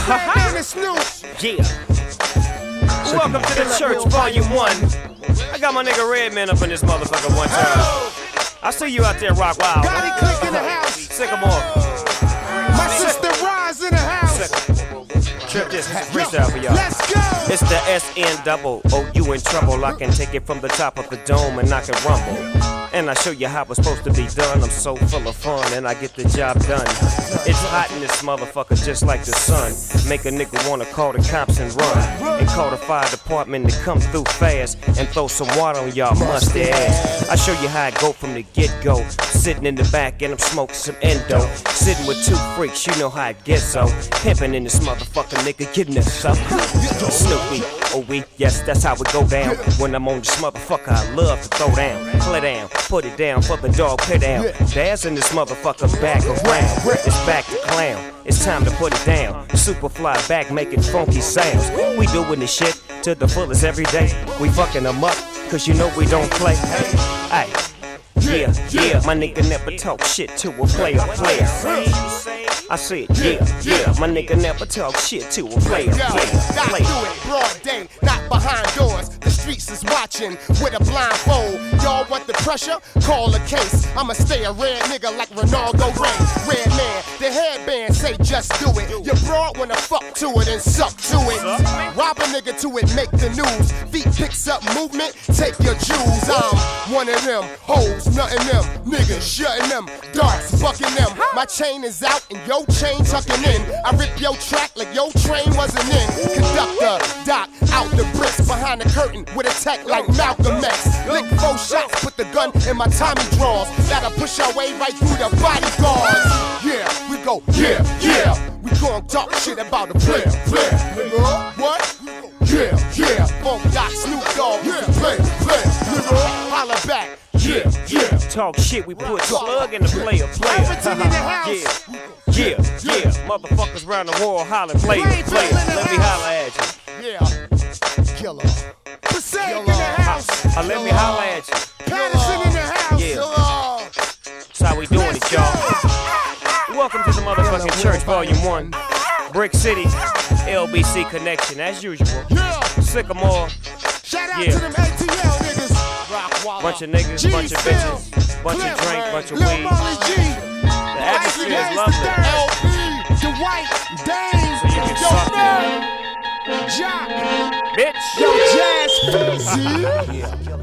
Redman and Snoop. Yeah. Welcome to the church, volume 1. I got my nigga Redman up in this motherfucker one time. I see you out there, Rock Wild. Gotti Click in the house. Sycamore. My sister Rise in the house. Trip this freestyle for y'all. Let's go. It's the SN you in trouble. I can take it from the top of the dome and knock it rumble. And I show you how it's supposed to be done. I'm so full of fun and I get the job done. It's hot in this motherfucker just like the sun. Make a nigga wanna call the cops and run. And call the fire department to come through fast and throw some water on y'all musty ass. I show you how it go from the get-go. Sitting in the back and I'm smoking some endo. Sitting with two freaks, you know how it gets so. Pimping in this motherfucker, nigga, getting this up. Snoopy, oh we, yes, that's how it go down. When I'm on this motherfucker, I love to throw down. Play down, put it down, fuck the dog, put down. Dancing this motherfucker back around. It's back to clown, it's time to put it down. Superfly back making funky sounds. We doing this shit to the fullest every day. We fucking them up, cause you know we don't play. Ay, yeah, my nigga never talk shit to a player. I said, yeah, my nigga never talk shit to a player. I do it broad day, not behind doors. The streets is watching with a blindfold. Y'all want the pressure? Call a case. I'ma stay a red nigga like Ronaldo Ray. Redman, the headband say just do it. Your broad wanna fuck to it and suck to it. Rob a nigga to it, make the news. Feet picks up movement, take your Jews. I'm one of them hoes, nothing them. Niggas shutting them, darts bucking them. My chain is out and your chain tucking in. I rip your track like your train wasn't in. Conductor, Doc, out the bricks behind the curtain with a tech like Malcolm X. Lick 4 shots, put the gun in my Tommy drawers. Gotta push our way right through the bodyguards. Yeah, we go, yeah. We gon' talk shit about the player. Nigga, what? Yeah. Funk Doc, Snoop Dogg, player. Nigga, holla back. Yeah. Talk shit, we put slug in the player. Everything in the house. Yeah. Motherfuckers round the world hollering player. Let me holla at you. Yeah. Killer. Passaic in the house. Let me holla at you. Patterson in the house. Yeah. That's how we doing it, y'all. Welcome to the motherfucking church, volume 1. Brick City, LBC connection, as usual. Yeah. Sycamore. Shout out to them ATL niggas. Bunch of niggas, bunch of bitches, bunch of drink, bunch of weed. The atmosphere is lovely. LP, Dwight, Dame, So you can suck Jock, it. Bitch. Yo, Jazz Fizzy.